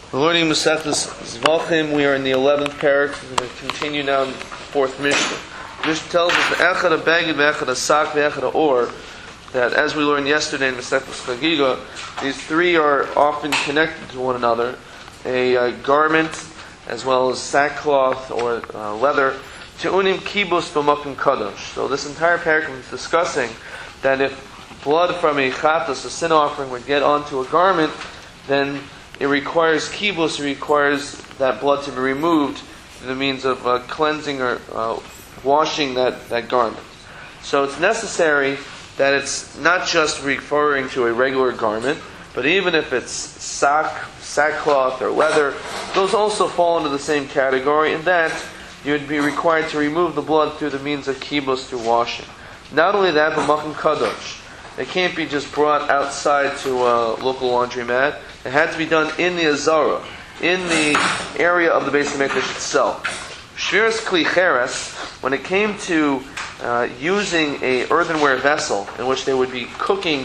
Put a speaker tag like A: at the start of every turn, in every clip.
A: We're learning Masechtas Zvachim. We are in the 11th parak. We're going to continue now in the 4th Mishnah. Mishnah tells us Echad HaBeged, Echad HaSak, Echad HaOr, that as we learned yesterday in Masechtas Chagiga, these three are often connected to one another. A garment, as well as sackcloth or leather. Te'unim kibus b'makom kadosh. So this entire parak is discussing that if blood from a chatas, a sin offering, would get onto a garment, then it requires kibus, it requires that blood to be removed through the means of cleansing or washing that garment. So it's necessary that it's not just referring to a regular garment, but even if it's sackcloth or leather, those also fall into the same category, in that you would be required to remove the blood through the means of kibus, through washing. Not only that, but makom kadosh. It can't be just brought outside to a local laundromat. It had to be done in the Azara, in the area of the Beis HaMikdash itself. Shviras Kli Cheres, when it came to using a earthenware vessel in which they would be cooking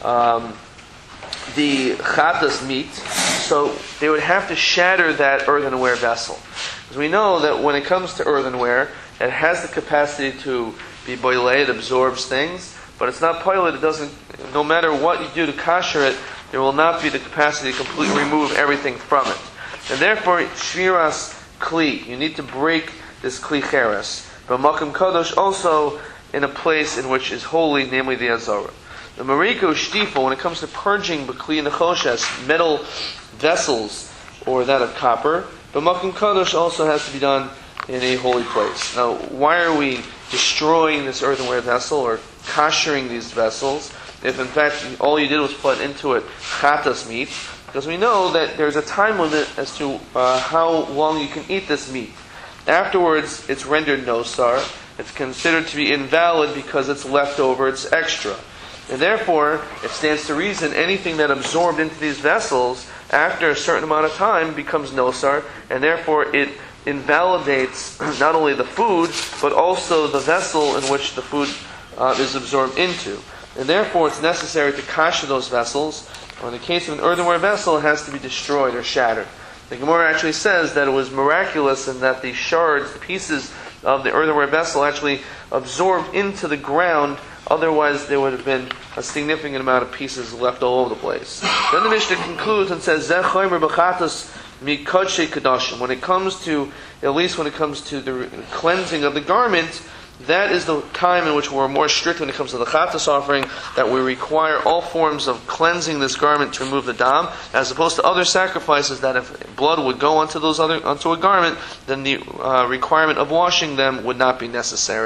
A: the chatas meat, so they would have to shatter that earthenware vessel. Because we know that when it comes to earthenware, it has the capacity to be boiled, it absorbs things, but it's not pilot, it doesn't, no matter what you do to kasher it, there will not be the capacity to completely remove everything from it. And therefore, shviras kli, you need to break this kli cheres. But makom kadosh also in a place in which is holy, namely the Azara. The mariko shtifa, when it comes to purging b'kli nechoshes, metal vessels, or that of copper, but makom kadosh also has to be done in a holy place. Now, why are we destroying this earthenware vessel or kashering these vessels if in fact all you did was put into it chatas meat? Because we know that there's a time limit as to how long you can eat this meat. Afterwards, it's rendered nosar. It's considered to be invalid because it's leftover, it's extra. And therefore, it stands to reason anything that absorbed into these vessels after a certain amount of time becomes nosar, and therefore it invalidates not only the food, but also the vessel in which the food is absorbed into. And therefore it's necessary to kasher those vessels, or in the case of an earthenware vessel, it has to be destroyed or shattered. The Gemara actually says that it was miraculous and that the shards, the pieces of the earthenware vessel actually absorbed into the ground, otherwise there would have been a significant amount of pieces left all over the place. Then the Mishnah concludes and says, Zeh chomer b'chatas mikodshe kadashim. When it comes to the cleansing of the garment, that is the time in which we're more strict when it comes to the chatas offering, that we require all forms of cleansing this garment to remove the dam, as opposed to other sacrifices that if blood would go onto a garment, then the requirement of washing them would not be necessary.